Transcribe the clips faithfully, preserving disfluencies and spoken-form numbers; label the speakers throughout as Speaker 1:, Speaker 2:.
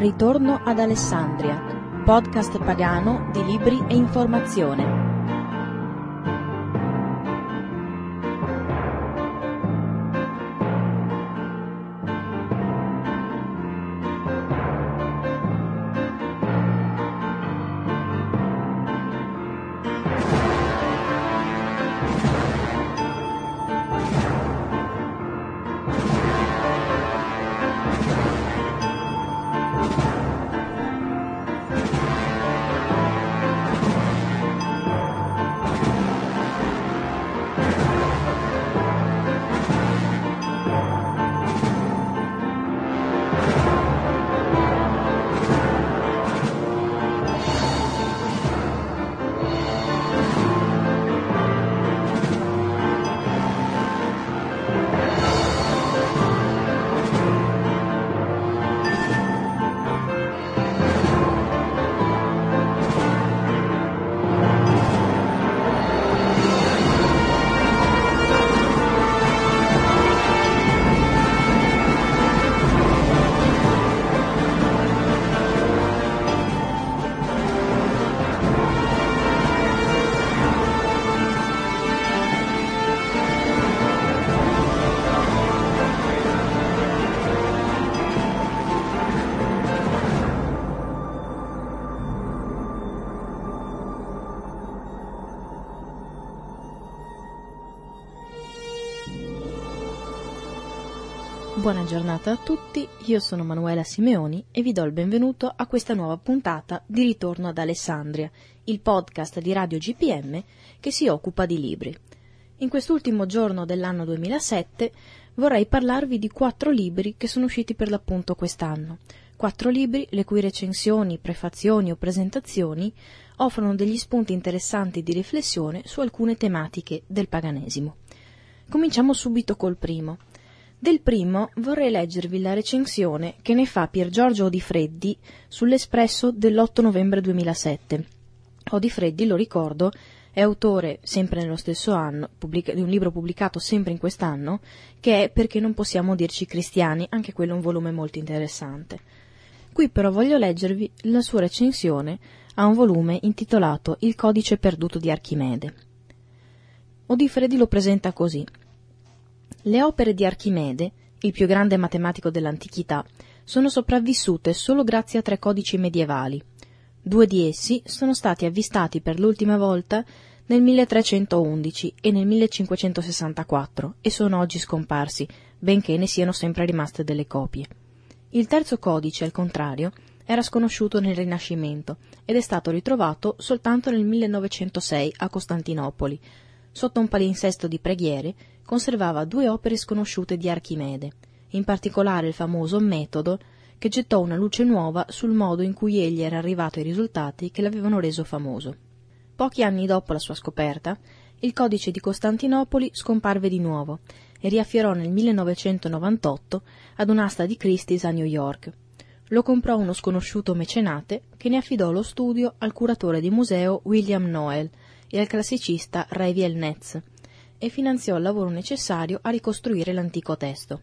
Speaker 1: Ritorno ad Alessandria, podcast pagano di libri e informazione. Buona giornata a tutti, io sono Manuela Simeoni e vi do il benvenuto a questa nuova puntata di Ritorno ad Alessandria, il podcast di Radio G P M che si occupa di libri. In quest'ultimo giorno dell'anno duemilasette vorrei parlarvi di quattro libri che sono usciti per l'appunto quest'anno. Quattro libri le cui recensioni, prefazioni o presentazioni offrono degli spunti interessanti di riflessione su alcune tematiche del paganesimo. Cominciamo subito col primo. Del primo vorrei leggervi la recensione che ne fa Piergiorgio Odifreddi sull'Espresso dell'otto novembre duemilasette. Odifreddi, lo ricordo, è autore, sempre nello stesso anno, pubblica- di un libro pubblicato sempre in quest'anno, che è Perché non possiamo dirci cristiani, anche quello è un volume molto interessante. Qui però voglio leggervi la sua recensione a un volume intitolato Il codice perduto di Archimede. Odifreddi lo presenta così. Le opere di Archimede, il più grande matematico dell'antichità, sono sopravvissute solo grazie a tre codici medievali. Due di essi sono stati avvistati per l'ultima volta nel milletrecentoundici e nel millecinquecentosessantaquattro e sono oggi scomparsi, benché ne siano sempre rimaste delle copie. Il terzo codice, al contrario, era sconosciuto nel Rinascimento ed è stato ritrovato soltanto nel millenovecentosei a Costantinopoli. Sotto un palinsesto di preghiere conservava due opere sconosciute di Archimede, in particolare il famoso Metodo, che gettò una luce nuova sul modo in cui egli era arrivato ai risultati che l'avevano reso famoso. Pochi anni dopo la sua scoperta, il codice di Costantinopoli scomparve di nuovo e riaffiorò nel millenovecentonovantotto ad un'asta di Christie's a New York. Lo comprò uno sconosciuto mecenate che ne affidò lo studio al curatore di museo William Noel e al classicista Raviel Netz, e finanziò il lavoro necessario a ricostruire l'antico testo.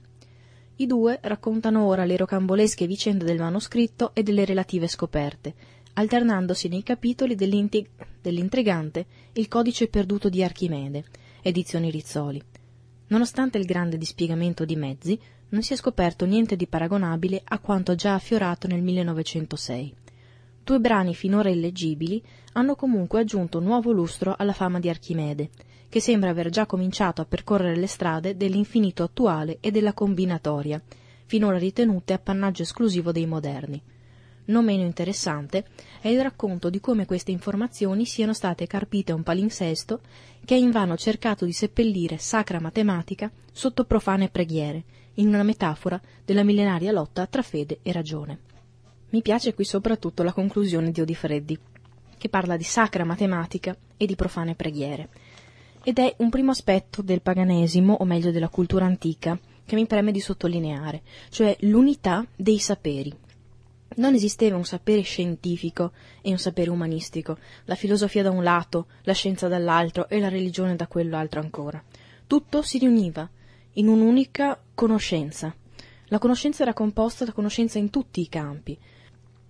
Speaker 1: I due raccontano ora le rocambolesche vicende del manoscritto e delle relative scoperte, alternandosi nei capitoli dell'intrigante Il codice perduto di Archimede, edizioni Rizzoli. Nonostante il grande dispiegamento di mezzi, non si è scoperto niente di paragonabile a quanto già affiorato nel millenovecentosei. Due brani finora illeggibili hanno comunque aggiunto nuovo lustro alla fama di Archimede, che sembra aver già cominciato a percorrere le strade dell'infinito attuale e della combinatoria, finora ritenute appannaggio esclusivo dei moderni. Non meno interessante è il racconto di come queste informazioni siano state carpite a un palinsesto che ha invano cercato di seppellire sacra matematica sotto profane preghiere, in una metafora della millenaria lotta tra fede e ragione. Mi piace qui soprattutto la conclusione di Odifreddi, che parla di sacra matematica e di profane preghiere. Ed è un primo aspetto del paganesimo, o meglio della cultura antica, che mi preme di sottolineare, cioè l'unità dei saperi. Non esisteva un sapere scientifico e un sapere umanistico, la filosofia da un lato, la scienza dall'altro e la religione da quell'altro ancora. Tutto si riuniva in un'unica conoscenza. La conoscenza era composta da conoscenza in tutti i campi,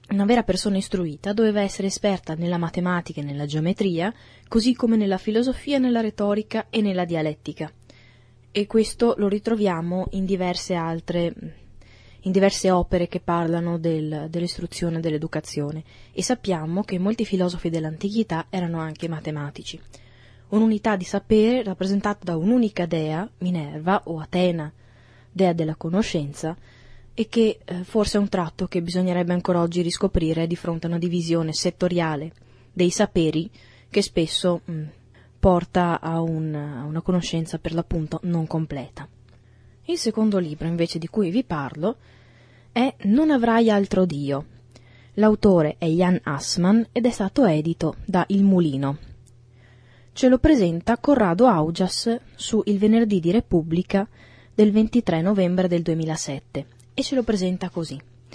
Speaker 1: Una vera persona istruita doveva essere esperta nella matematica e nella geometria, così come nella filosofia, nella retorica e nella dialettica. E questo lo ritroviamo in diverse altre, in diverse opere che parlano del, dell'istruzione e dell'educazione. E sappiamo che molti filosofi dell'antichità erano anche matematici. Un'unità di sapere rappresentata da un'unica dea, Minerva o Atena, dea della conoscenza, e che eh, forse è un tratto che bisognerebbe ancora oggi riscoprire di fronte a una divisione settoriale dei saperi che spesso mh, porta a, un, a una conoscenza per l'appunto non completa. Il secondo libro invece di cui vi parlo è Non avrai altro Dio. L'autore è Jan Assmann ed è stato edito da Il Mulino. Ce lo presenta Corrado Augias su Il Venerdì di Repubblica del ventitré novembre del duemilasette. E ce lo presenta così.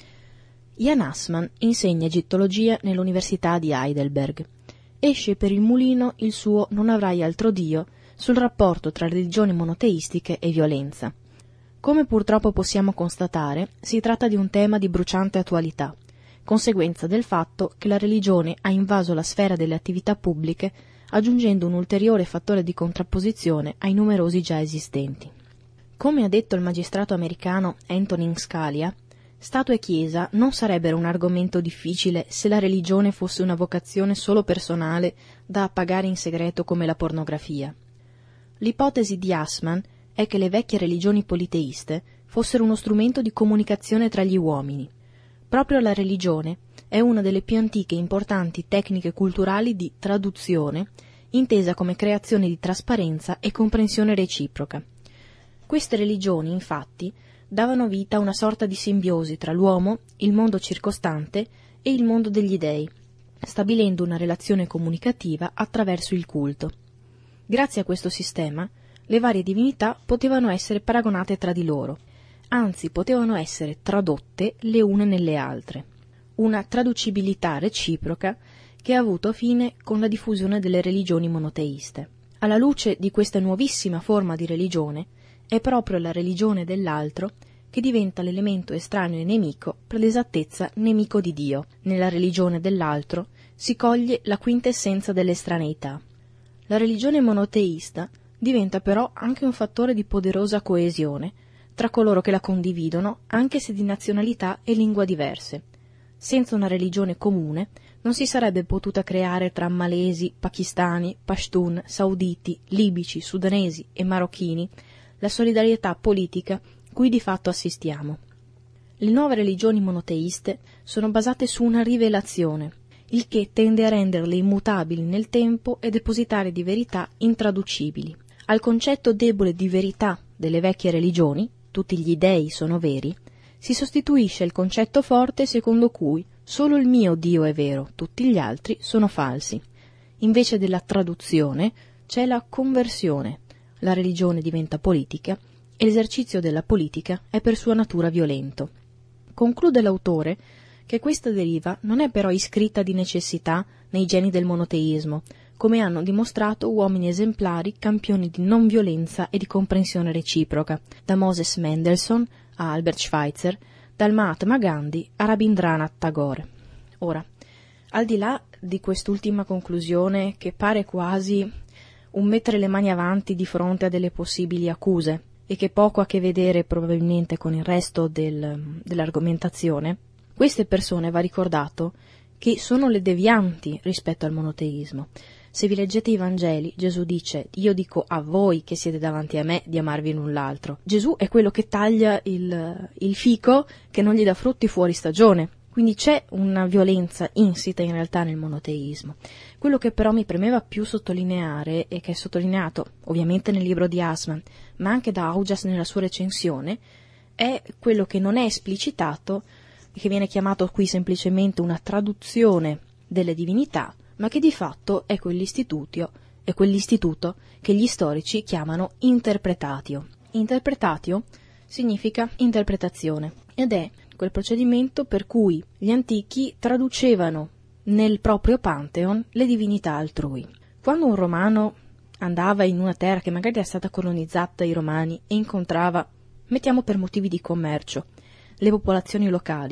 Speaker 1: Jan Assmann insegna egittologia nell'Università di Heidelberg. Esce per Il Mulino il suo Non avrai altro Dio sul rapporto tra religioni monoteistiche e violenza. Come purtroppo possiamo constatare, si tratta di un tema di bruciante attualità, conseguenza del fatto che la religione ha invaso la sfera delle attività pubbliche, aggiungendo un ulteriore fattore di contrapposizione ai numerosi già esistenti. Come ha detto il magistrato americano Antonin Scalia, Stato e Chiesa non sarebbero un argomento difficile se la religione fosse una vocazione solo personale da appagare in segreto come la pornografia. L'ipotesi di Assmann è che le vecchie religioni politeiste fossero uno strumento di comunicazione tra gli uomini. Proprio la religione è una delle più antiche e importanti tecniche culturali di traduzione, intesa come creazione di trasparenza e comprensione reciproca. Queste religioni, infatti, davano vita a una sorta di simbiosi tra l'uomo, il mondo circostante e il mondo degli dei, stabilendo una relazione comunicativa attraverso il culto. Grazie a questo sistema, le varie divinità potevano essere paragonate tra di loro, anzi potevano essere tradotte le une nelle altre. Una traducibilità reciproca che ha avuto fine con la diffusione delle religioni monoteiste. Alla luce di questa nuovissima forma di religione, è proprio la religione dell'altro che diventa l'elemento estraneo e nemico, per l'esattezza nemico di Dio. Nella religione dell'altro si coglie la quintessenza dell'estraneità. La religione monoteista diventa però anche un fattore di poderosa coesione tra coloro che la condividono, anche se di nazionalità e lingua diverse. Senza una religione comune non si sarebbe potuta creare tra malesi, pakistani, pashtun, sauditi, libici, sudanesi e marocchini la solidarietà politica cui di fatto assistiamo. Le nuove religioni monoteiste sono basate su una rivelazione, il che tende a renderle immutabili nel tempo e depositarie di verità intraducibili. Al concetto debole di verità delle vecchie religioni, tutti gli dei sono veri, si sostituisce il concetto forte secondo cui solo il mio Dio è vero, tutti gli altri sono falsi. Invece della traduzione c'è la conversione. La religione diventa politica e l'esercizio della politica è per sua natura violento. Conclude l'autore che questa deriva non è però iscritta di necessità nei geni del monoteismo, come hanno dimostrato uomini esemplari campioni di non violenza e di comprensione reciproca, da Moses Mendelssohn a Albert Schweitzer, dal Mahatma Gandhi a Rabindranath Tagore. Ora, al di là di quest'ultima conclusione che pare quasi un mettere le mani avanti di fronte a delle possibili accuse e che poco ha a che vedere probabilmente con il resto del, dell'argomentazione, queste persone va ricordato che sono le devianti rispetto al monoteismo. Se vi leggete i Vangeli, Gesù dice: io dico a voi che siete davanti a me di amarvi l'un l'altro. Gesù è quello che taglia il, il fico che non gli dà frutti fuori stagione. Quindi c'è una violenza insita in realtà nel monoteismo. Quello che però mi premeva più sottolineare, e che è sottolineato ovviamente nel libro di Assmann, ma anche da Augias nella sua recensione, è quello che non è esplicitato, che viene chiamato qui semplicemente una traduzione delle divinità, ma che di fatto è quell'istituto, è quell'istituto che gli storici chiamano interpretatio. Interpretatio significa interpretazione, ed è quel procedimento per cui gli antichi traducevano nel proprio pantheon le divinità altrui. Quando un romano andava in una terra che magari era stata colonizzata dai romani e incontrava, mettiamo per motivi di commercio, le popolazioni locali,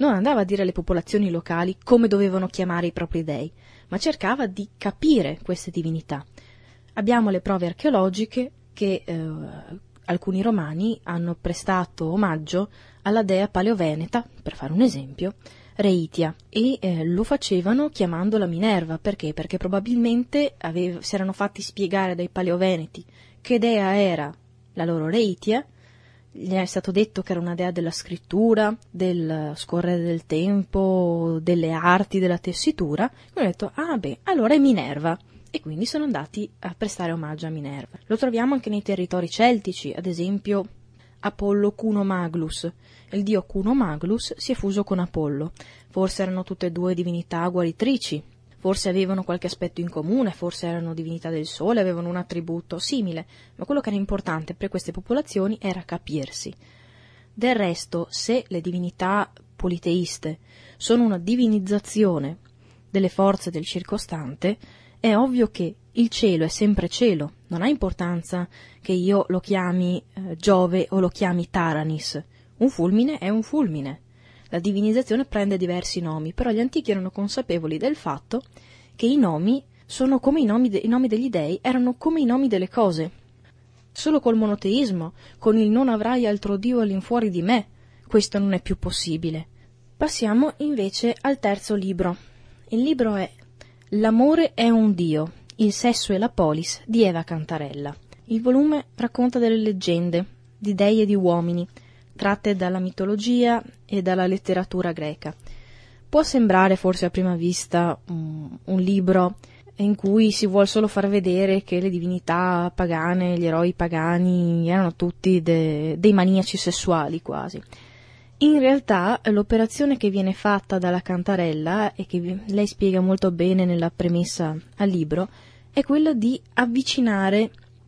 Speaker 1: non andava a dire alle popolazioni locali come dovevano chiamare i propri dei, ma cercava di capire queste divinità. Abbiamo le prove archeologiche che eh, alcuni romani hanno prestato omaggio alla dea paleoveneta, per fare un esempio, Reitia, e eh, lo facevano chiamandola Minerva. Perché? Perché probabilmente ave- si erano fatti spiegare dai paleoveneti che dea era la loro Reitia. Gli è stato detto che era una dea della scrittura, del scorrere del tempo, delle arti, della tessitura, e hanno detto, ah beh, allora è Minerva, e quindi sono andati a prestare omaggio a Minerva. Lo troviamo anche nei territori celtici, ad esempio Apollo Cuno Maglus. Il dio Cuno Maglus si è fuso con Apollo. Forse erano tutte e due divinità guaritrici, forse avevano qualche aspetto in comune, forse erano divinità del sole, avevano un attributo simile, ma quello che era importante per queste popolazioni era capirsi. Del resto, se le divinità politeiste sono una divinizzazione delle forze del circostante, è ovvio che il cielo è sempre cielo, non ha importanza che io lo chiami eh, Giove o lo chiami Taranis. Un fulmine è un fulmine. La divinizzazione prende diversi nomi, però gli antichi erano consapevoli del fatto che i nomi sono come i nomi, de- i nomi degli dei erano come i nomi delle cose. Solo col monoteismo, con il non avrai altro Dio all'infuori di me, questo non è più possibile. Passiamo invece al terzo libro. Il libro è L'amore è un Dio, il sesso e la polis di Eva Cantarella. Il volume racconta delle leggende, di dei e di uomini, tratte dalla mitologia e dalla letteratura greca. Può sembrare forse a prima vista um, un libro in cui si vuol solo far vedere che le divinità pagane, gli eroi pagani erano tutti de- dei maniaci sessuali quasi. In realtà l'operazione che viene fatta dalla Cantarella, e che lei spiega molto bene nella premessa al libro, è quella di avvicinare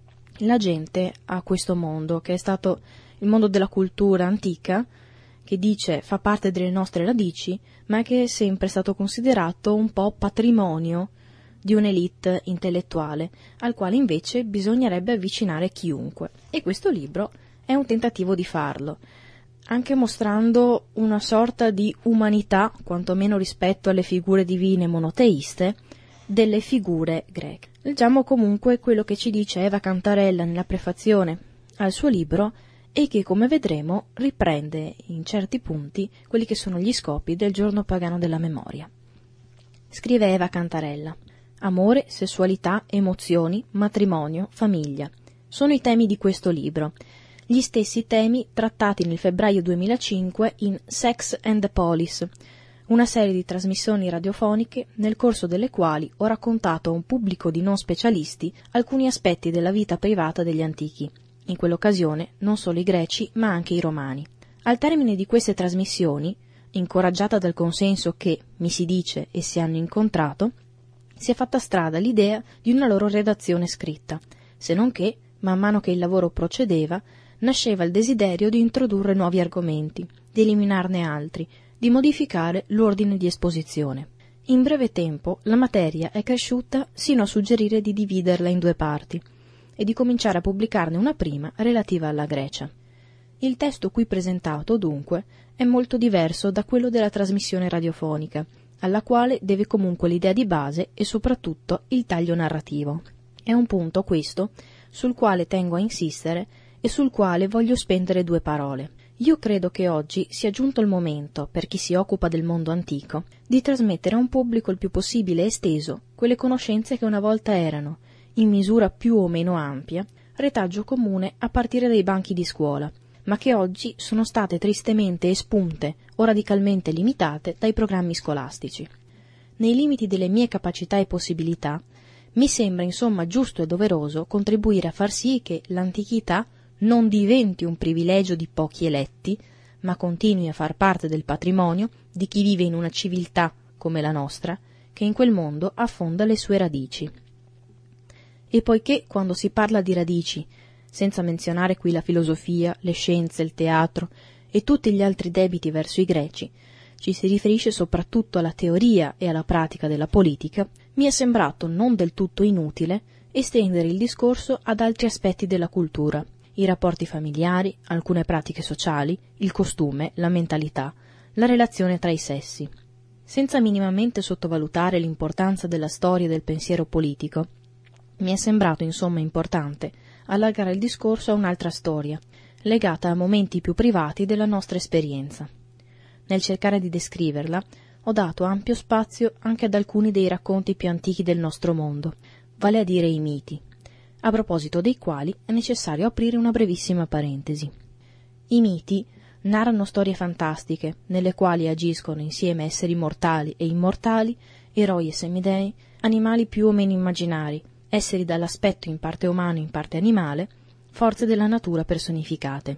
Speaker 1: la gente a questo mondo, che è stato il mondo della cultura antica, che dice fa parte delle nostre radici, ma che è sempre stato considerato un po' patrimonio di un'elite intellettuale, al quale invece bisognerebbe avvicinare chiunque. E questo libro è un tentativo di farlo, anche mostrando una sorta di umanità, quantomeno rispetto alle figure divine monoteiste, delle figure greche. Leggiamo comunque quello che ci dice Eva Cantarella nella prefazione al suo libro, e che, come vedremo, riprende in certi punti quelli che sono gli scopi del giorno pagano della memoria. Scrive Eva Cantarella: amore, sessualità, emozioni, matrimonio, famiglia. Sono i temi di questo libro, gli stessi temi trattati nel febbraio duemilacinque in Sex and the Polis, una serie di trasmissioni radiofoniche nel corso delle quali ho raccontato a un pubblico di non specialisti alcuni aspetti della vita privata degli antichi, in quell'occasione non solo i greci ma anche i romani. Al termine di queste trasmissioni, incoraggiata dal consenso che, mi si dice, essi hanno incontrato, si è fatta strada l'idea di una loro redazione scritta, se non che, man mano che il lavoro procedeva, nasceva il desiderio di introdurre nuovi argomenti, di eliminarne altri, di modificare l'ordine di esposizione. In breve tempo la materia è cresciuta sino a suggerire di dividerla in due parti e di cominciare a pubblicarne una prima relativa alla Grecia. Il testo qui presentato, dunque, è molto diverso da quello della trasmissione radiofonica, alla quale deve comunque l'idea di base e soprattutto il taglio narrativo. È un punto, questo, sul quale tengo a insistere e sul quale voglio spendere due parole. Io credo che oggi sia giunto il momento, per chi si occupa del mondo antico, di trasmettere a un pubblico il più possibile esteso quelle conoscenze che una volta erano, in misura più o meno ampia, retaggio comune a partire dai banchi di scuola, ma che oggi sono state tristemente espunte o radicalmente limitate dai programmi scolastici. Nei limiti delle mie capacità e possibilità, mi sembra insomma giusto e doveroso contribuire a far sì che l'antichità non diventi un privilegio di pochi eletti, ma continui a far parte del patrimonio di chi vive in una civiltà come la nostra, che in quel mondo affonda le sue radici. E poiché quando si parla di radici, senza menzionare qui la filosofia, le scienze, il teatro e tutti gli altri debiti verso i greci, ci si riferisce soprattutto alla teoria e alla pratica della politica, mi è sembrato non del tutto inutile estendere il discorso ad altri aspetti della cultura, i rapporti familiari, alcune pratiche sociali, il costume, la mentalità, la relazione tra i sessi. Senza minimamente sottovalutare l'importanza della storia e del pensiero politico, mi è sembrato insomma importante allargare il discorso a un'altra storia, legata a momenti più privati della nostra esperienza. Nel cercare di descriverla, ho dato ampio spazio anche ad alcuni dei racconti più antichi del nostro mondo, vale a dire i miti, a proposito dei quali è necessario aprire una brevissima parentesi. I miti narrano storie fantastiche, nelle quali agiscono insieme esseri mortali e immortali, eroi e semidei, animali più o meno immaginari, esseri dall'aspetto in parte umano in parte animale, forze della natura personificate.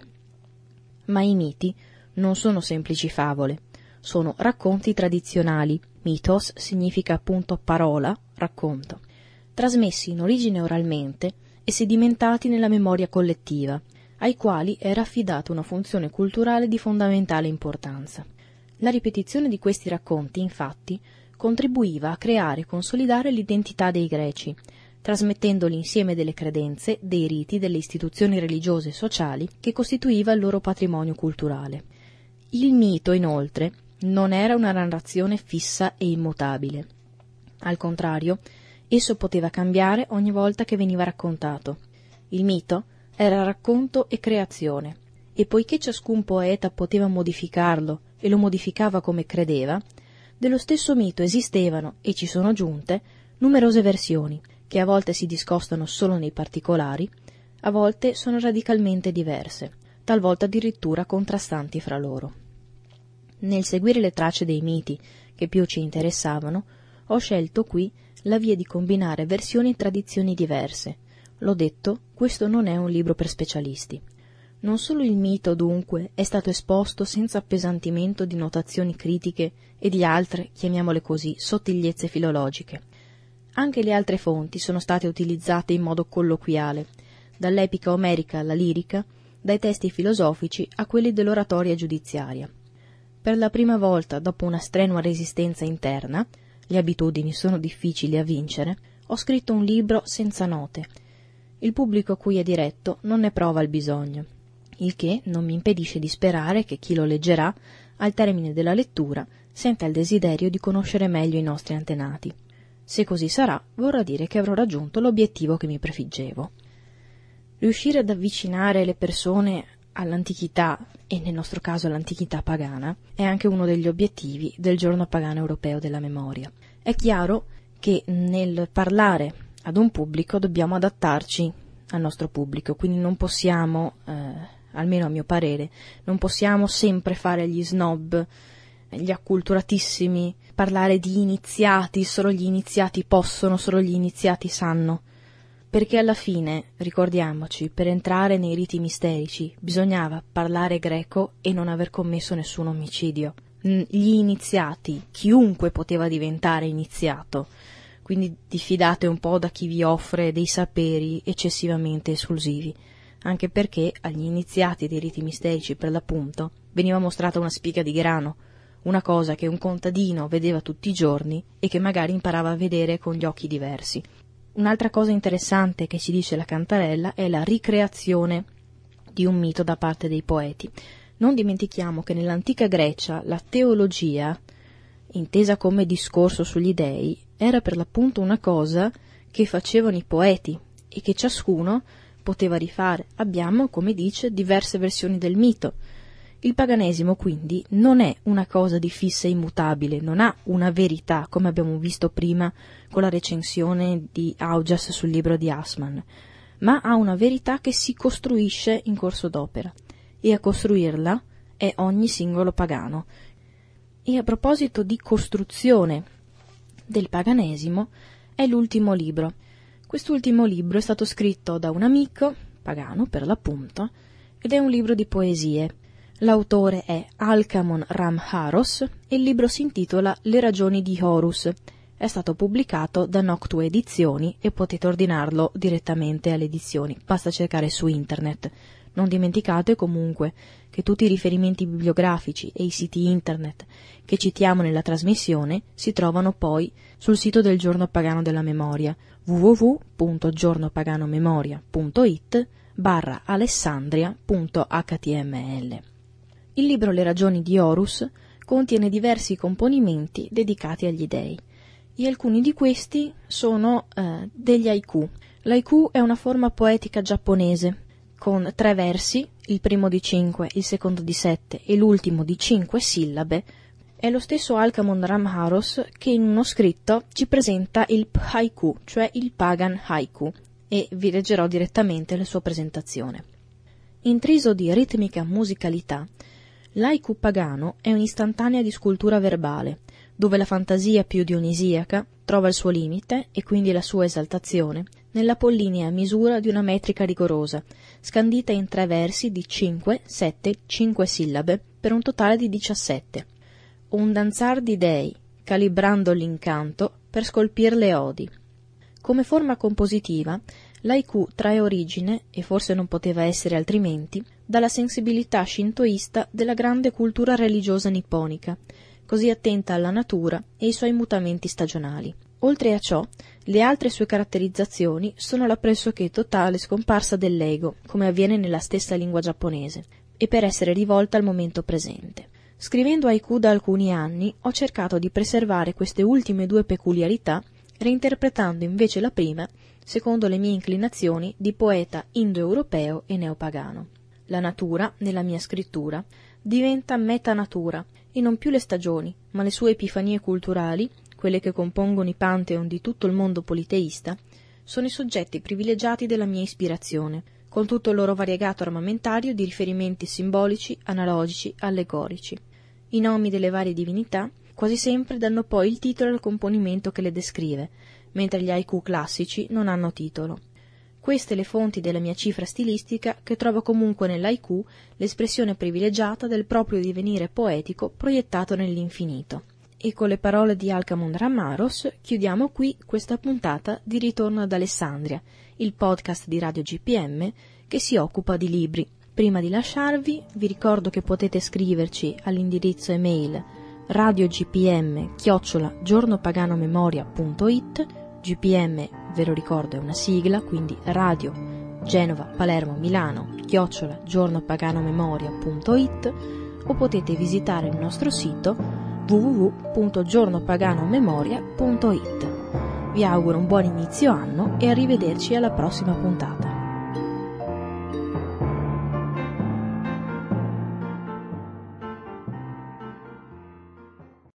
Speaker 1: Ma i miti non sono semplici favole, sono racconti tradizionali, mythos significa appunto parola, racconto, trasmessi in origine oralmente e sedimentati nella memoria collettiva, ai quali era affidata una funzione culturale di fondamentale importanza. La ripetizione di questi racconti, infatti, contribuiva a creare e consolidare l'identità dei greci, trasmettendo l'insieme delle credenze, dei riti, delle istituzioni religiose e sociali che costituiva il loro patrimonio culturale. Il mito, inoltre, non era una narrazione fissa e immutabile. Al contrario, esso poteva cambiare ogni volta che veniva raccontato. Il mito era racconto e creazione, e poiché ciascun poeta poteva modificarlo e lo modificava come credeva, dello stesso mito esistevano, e ci sono giunte, numerose versioni, che a volte si discostano solo nei particolari, a volte sono radicalmente diverse, talvolta addirittura contrastanti fra loro. Nel seguire le tracce dei miti che più ci interessavano, ho scelto qui la via di combinare versioni e tradizioni diverse. L'ho detto, questo non è un libro per specialisti. Non solo il mito, dunque, è stato esposto senza appesantimento di notazioni critiche e di altre, chiamiamole così, sottigliezze filologiche. Anche le altre fonti sono state utilizzate in modo colloquiale, dall'epica omerica alla lirica, dai testi filosofici a quelli dell'oratoria giudiziaria. Per la prima volta, dopo una strenua resistenza interna, le abitudini sono difficili a vincere, ho scritto un libro senza note. Il pubblico a cui è diretto non ne prova il bisogno, il che non mi impedisce di sperare che chi lo leggerà, al termine della lettura, senta il desiderio di conoscere meglio i nostri antenati. Se così sarà, vorrà dire che avrò raggiunto l'obiettivo che mi prefiggevo. Riuscire ad avvicinare le persone all'antichità, e nel nostro caso all'antichità pagana, è anche uno degli obiettivi del Giorno Pagano Europeo della Memoria. È chiaro che nel parlare ad un pubblico dobbiamo adattarci al nostro pubblico, quindi non possiamo, eh, almeno a mio parere, non possiamo sempre fare gli snob, gli acculturatissimi, parlare di iniziati, solo gli iniziati possono, solo gli iniziati sanno. Perché alla fine, ricordiamoci, per entrare nei riti misterici bisognava parlare greco e non aver commesso nessun omicidio. Gli iniziati, chiunque poteva diventare iniziato, quindi diffidate un po' da chi vi offre dei saperi eccessivamente esclusivi, anche perché agli iniziati dei riti misterici, per l'appunto, veniva mostrata una spiga di grano, una cosa che un contadino vedeva tutti i giorni e che magari imparava a vedere con gli occhi diversi. Un'altra cosa interessante che ci dice la Cantarella è la ricreazione di un mito da parte dei poeti. Non dimentichiamo che nell'antica Grecia la teologia, intesa come discorso sugli dei, era per l'appunto una cosa che facevano i poeti e che ciascuno poteva rifare. Abbiamo, come dice, diverse versioni del mito. Il paganesimo quindi non è una cosa di fissa e immutabile, non ha una verità, come abbiamo visto prima con la recensione di Augias sul libro di Assmann, ma ha una verità che si costruisce in corso d'opera, e a costruirla è ogni singolo pagano. E a proposito di costruzione del paganesimo, è l'ultimo libro. Quest'ultimo libro è stato scritto da un amico, pagano per l'appunto, ed è un libro di poesie. L'autore è Alcamon Ram-Haros e il libro si intitola Le ragioni di Horus. È stato pubblicato da Noctua Edizioni e potete ordinarlo direttamente alle edizioni, basta cercare su internet. Non dimenticate comunque che tutti i riferimenti bibliografici e i siti internet che citiamo nella trasmissione si trovano poi sul sito del Giorno Pagano della Memoria w w w punto giornopaganomemoria punto i t barra alessandria punto h t m l. Il libro Le ragioni di Horus contiene diversi componimenti dedicati agli dei. E alcuni di questi sono eh, degli haiku. L'haiku è una forma poetica giapponese con tre versi, il primo di cinque, il secondo di sette e l'ultimo di cinque sillabe. È lo stesso Alkamon Ramharos che in uno scritto ci presenta il haiku, cioè il pagan haiku, e vi leggerò direttamente la sua presentazione. Intriso di ritmica musicalità, l'haiku pagano è un'istantanea di scultura verbale, dove la fantasia più dionisiaca trova il suo limite e quindi la sua esaltazione nell'apollinea misura di una metrica rigorosa, scandita in tre versi di cinque, sette, cinque sillabe per un totale di diciassette. Un danzar di dei, calibrando l'incanto per scolpir le odi. Come forma compositiva, l'haiku trae origine, e forse non poteva essere altrimenti, dalla sensibilità shintoista della grande cultura religiosa nipponica, così attenta alla natura e ai suoi mutamenti stagionali. Oltre a ciò, le altre sue caratterizzazioni sono la pressoché totale scomparsa dell'ego, come avviene nella stessa lingua giapponese, e per essere rivolta al momento presente. Scrivendo haiku da alcuni anni, ho cercato di preservare queste ultime due peculiarità, reinterpretando invece la prima, secondo le mie inclinazioni di poeta indoeuropeo e neopagano. La natura, nella mia scrittura, diventa metanatura, e non più le stagioni, ma le sue epifanie culturali, quelle che compongono i pantheon di tutto il mondo politeista, sono i soggetti privilegiati della mia ispirazione, con tutto il loro variegato armamentario di riferimenti simbolici, analogici, allegorici. I nomi delle varie divinità quasi sempre danno poi il titolo al componimento che le descrive, mentre gli haiku classici non hanno titolo. Queste le fonti della mia cifra stilistica, che trovo comunque nell'haiku l'espressione privilegiata del proprio divenire poetico proiettato nell'infinito. E con le parole di Alkamon Ramharos chiudiamo qui questa puntata di Ritorno ad Alessandria, il podcast di Radio G P M che si occupa di libri. Prima di lasciarvi, vi ricordo che potete scriverci all'indirizzo email radiogpm chiocciola giornopaganomemoria punto it. G P M, ve lo ricordo, è una sigla, quindi Radio Genova Palermo Milano chiocciola giornopaganomemoria punto it, o potete visitare il nostro sito w w w punto giornopaganomemoria punto it. Vi auguro un buon inizio anno e arrivederci alla prossima puntata.